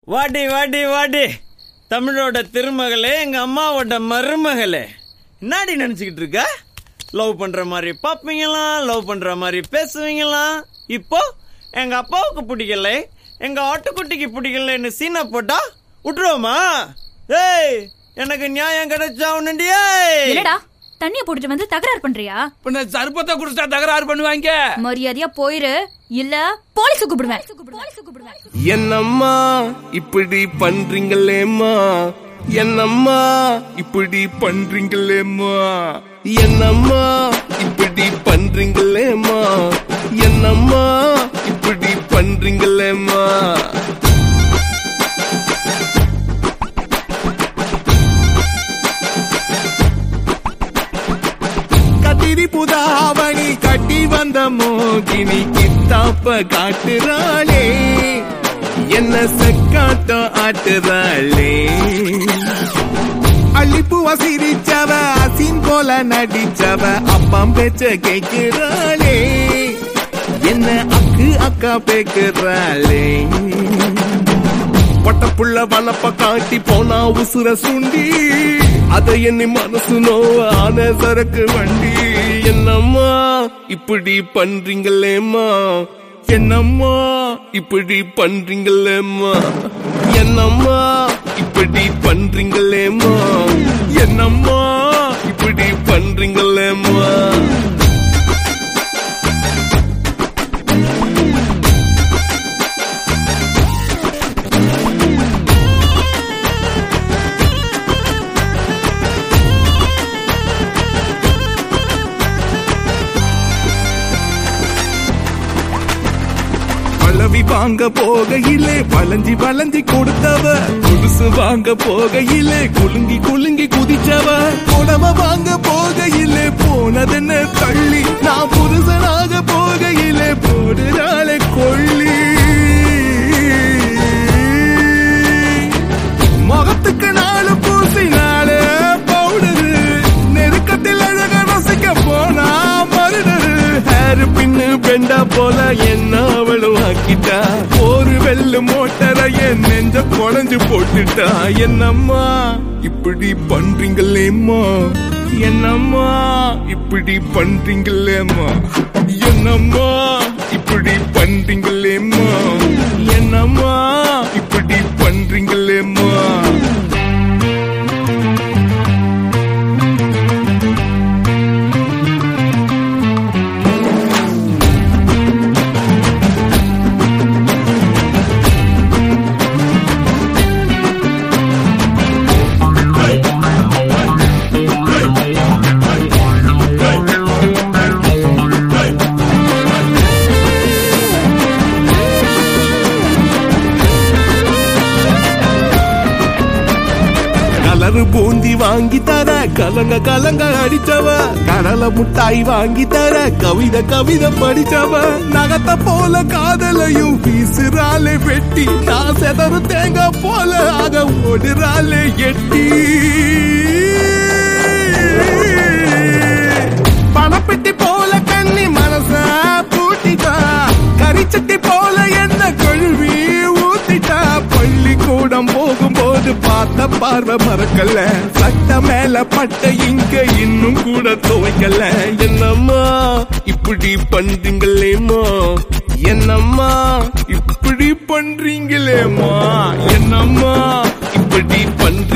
வாடி வாடி வாடி, தமிழோட திருமகளே, எங்க அம்மாவோட மருமகளே, என்னாடி நினைச்சுக்கிட்டு இருக்க? லவ் பண்ற மாதிரி பாப்பீங்களா, லவ் பண்ற மாதிரி பேசுவீங்களா? இப்போ எங்க அப்பாவுக்கு பிடிக்கல, எங்க ஆட்டுக்குட்டிக்கு பிடிக்கலன்னு சீனா போட்டா விட்டுருவோமா? ஏய், எனக்கு நியாயம் கிடைச்சா உன்னுண்டியே. என்னடா தண்ணிய போட்டுட்டு வந்து தகராறு பண்றியா? பின்ன சர்பத்தை குடிச்சா தகராறு பண்ணுவாங்க. மரியாதையா போயிரு, இல்ல போலீஸ் கூப்பிடுவேன். என்னம்மா இப்படி பண்றீங்களேம்மா, என்னம்மா இப்படி பண்றீங்களேம்மா, என்னம்மா இப்படி பண்றீங்களேம்மா, என்னம்மா இப்படி பண்றீங்களேம்மா. கத்திரி புதாவணி கட்டி வந்த மோகினி கித்தாப்ப காட்டுறாளே, என்ன செக்காட்டம் ஆட்டுறாளே. அள்ளிப்பூவ சிரிச்சவ அசின் போல நடிச்சவ அப்பம் பேச்ச கேட்கிறாளே, என்ன அக்கு அக்கா பேக்குறாளே. பட்டப்புள்ள வனப்ப காட்டி போனா உசுர சுண்டி, அத எண்ணி மனசு நோவ ஆன சரக்கு வண்டி. என்னம்மா இப்படி பண்றீங்களேம்மா, என்னம்மா இப்படி பண்றீங்களேம்மா, என்னம்மா இப்படி பண்றீங்களேம்மா, என்னம்மா இப்படி பண்றீங்களேம்மா. பழவி வாங்க போகையிலே வளைஞ்சி வளைஞ்சி கொடுத்தவ, கொலுசு வாங்க போகையிலே குலுங்கி குலுங்கி குதிச்சவ, புடவ வாங்க போகையிலே போனதென்ன தள்ளி, நான் புருஷனாக போகையிலே போடுறாளே கொள்ளி. முகத்துக்கு நாலு பூசினாலே பவுடரு, நெருக்கத்தில் அழக ரசிக்க போனா மருடரு. ஹேரு பின்னு பெண்டா போல என்ன அவளும் ஆக்கிட்டா, ஒரு வெள்ளு மோட்டரை என் நெஞ்ச குழஞ்சு போட்டுட்டா. என்னம்மா இப்படி பண்றீங்களேம்மா, என்னம்மா இப்படி பண்றீங்களேம்மா, என்னம்மா இப்படி பண்றீங்களேம்மா, என்னம்மா இப்படி பண்றீங்களேம்மா. கலரு பூந்தி வாங்கி தர கலங்க கலங்க அடிச்சவ, கடலை முட்டாய் வாங்கி தர கவிதை கவிதை படிச்சவ, நகத்த போல காதலையும் வீசுறாளே வெட்டி, நான் செதறு தேங்காய் போல ஆக ஓடுறாளே எட்டி. பணப்பெட்டி போல கண்ணி மனச பூட்டிட்டா, கரிச்சட்டி போல என்ன கொழுவி ஊத்திட்டா. பள்ளிக்கூடம் போகும்போது பார்த்த பார்வை மறக்கல, சட்ட மேல பட்ட இங்க இன்னும் கூட துவைக்கல. என்னம்மா இப்படி பண்றீங்களேம்மா, என்னம்மா இப்படி பண்றீங்களேம்மா, என்னம்மா இப்படி பண்ற